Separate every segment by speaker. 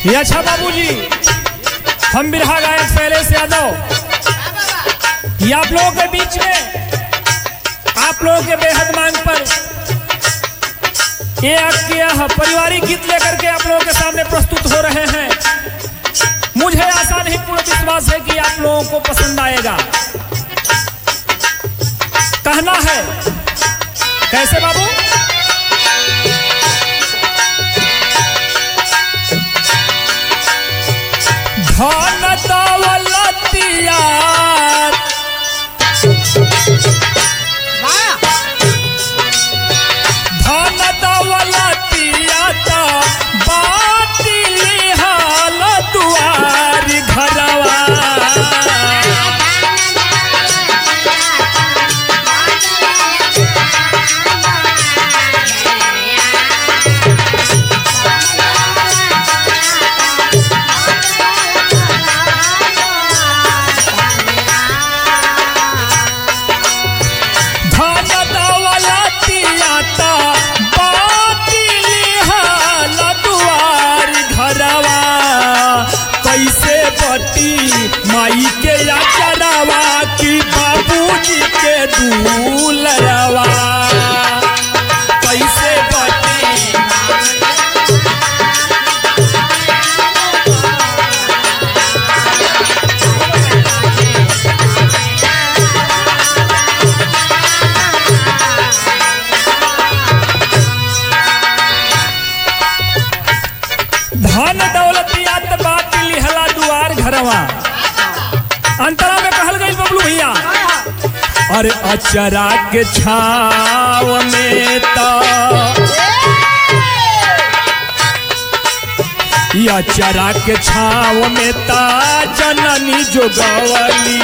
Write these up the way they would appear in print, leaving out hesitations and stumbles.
Speaker 1: ये अच्छा बाबूजी, हम बिरहा गायक शैलेश यादव ये आप लोगों के बीच में आप लोगों के बेहद मांग पर यह पारिवारिक गीत लेकर के आप लोगों के सामने प्रस्तुत हो रहे हैं। मुझे आशा नहीं पूर्ण विश्वास है कि आप लोगों को पसंद आएगा। कहना है कैसे बाबू? धन दौलतिया धन दौलतिया तो बातिल हाल दुआर घरवा माई के याचरावा की बाबूजी के दूलरवा कैसे बटी धन दौलतिया त बात लिहला दुआर घरवा। अंतरा में कहल गई बबलू भैया, अरे अचरा के छाव में तो अचरा के छाव में ता जननी जोगवली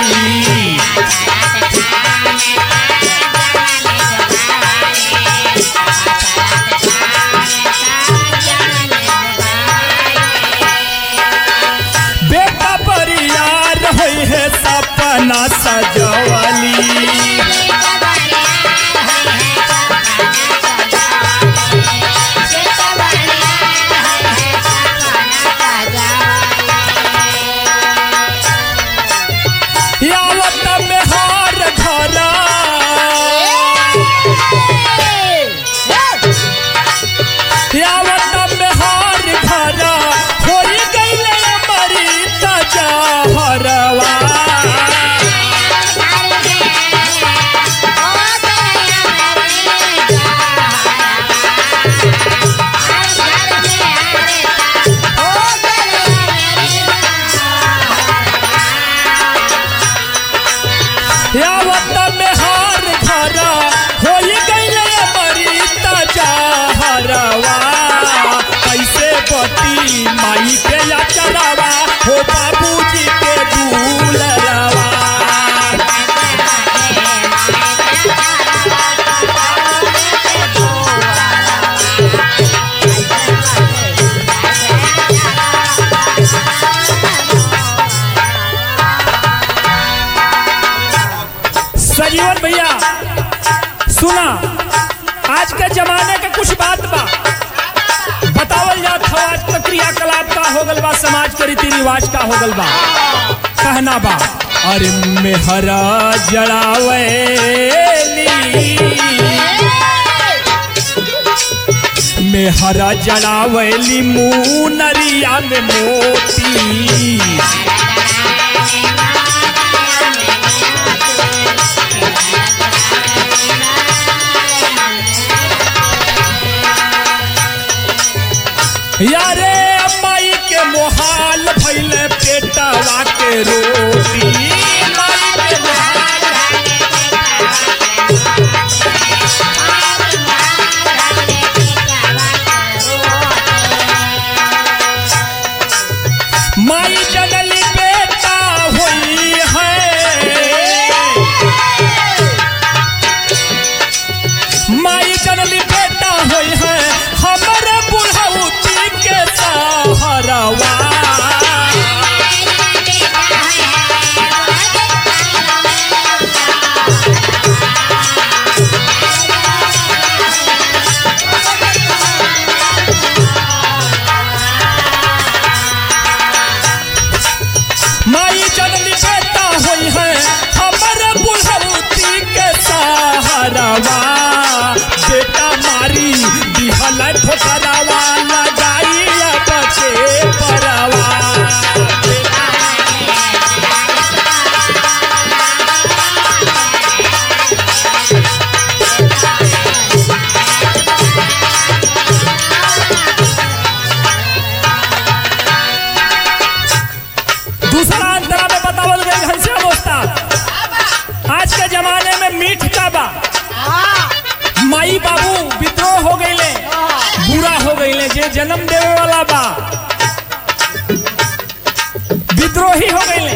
Speaker 1: है सपना सजवली यावत में हार घरा यावत में हार घरा हो गई मरी तजहरवा यावत में हार घरा हो गई मरी तजहरवा कैसे बटी माई के याचरावा हो बाबूजी के दूलरवा सजीवन भैया सुना, आज के जमाने के कुछ बात बा बतावल जात हो। आज का क्रियाकलाप का हो गल बा, समाज के रीति रिवाज का हो गल बा। कहना बा अरे मेहरा जड़ावेली मेहरा जड़ावेली मुनरिया में मोती यारे अम्माई के मोहाल भइले पेटवा के रोटी माई के माई जनली बेटा हुई है माई जनली बेटा हुई है हमारे बुढ़ाउती के सहारवा के जन्म देवे वाला बा, विद्रोही हो गई।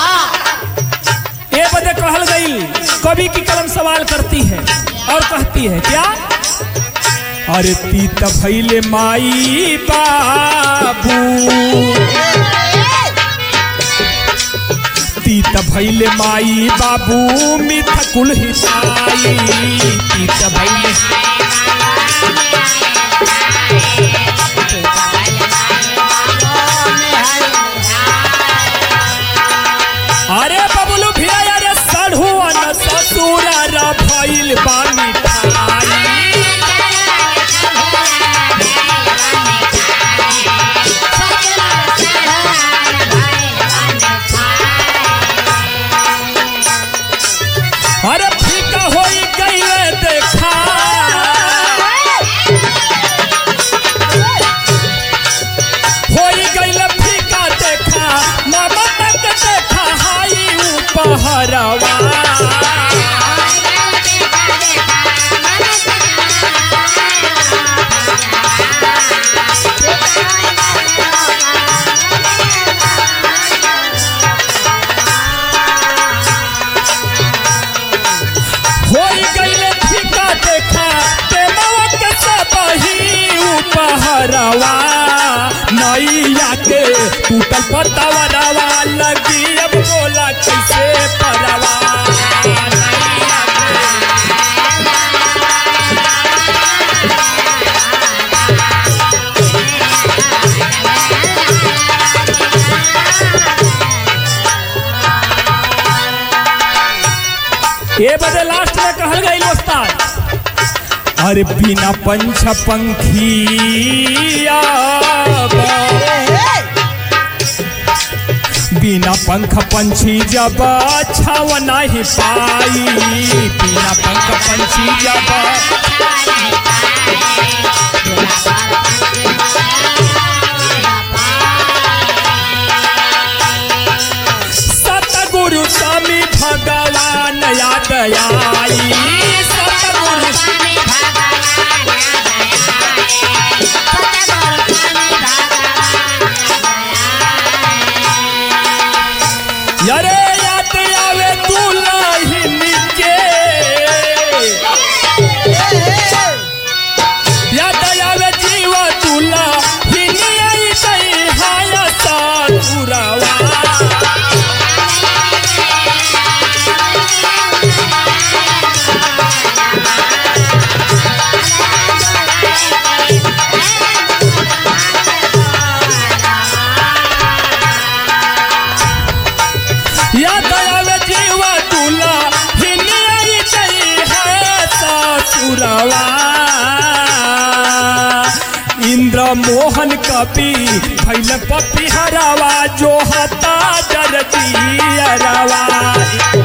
Speaker 1: ये बदे कहल गई, कवि की कलम सवाल करती है और कहती है क्या? अरे तीत भैले माई बाबू, तीत भैले माई बाबू मिथ कुल हिताई, तीत भैले अरे बबलू भैया, अरे सढ़ुआ न ससुरा रा भइल बा मिठाई। अरे फीका होई गईले देखा, होई गईले फीका देखा, ममता के देखा हाई उपहरवा। होई गईले फीका देखा, प्रेमवा के सबही उपहरवा। नैया के टूटल पतवरवा, लगी अब बोला कैसे परवा। ये बदे लास्ट में कहल गई उस्ताद, अरे बिना पंछ पंखिया, बिना पंख पंछी जब छाव नहीं पाई, बिना पंख पंछी जब सतगुरु स्वामी भगवान याद आई, सतगुरु स्वामी अरे याद आवे दुल्हन के, याद आवे जीवा दुल्हन आई गई हाया ससुरवा। याद आवे जीवा दुल्हन आई गई है ससुरवा। इंद्र मोहन कपि भैल पपिहरवा, जो हता जर दियरवा।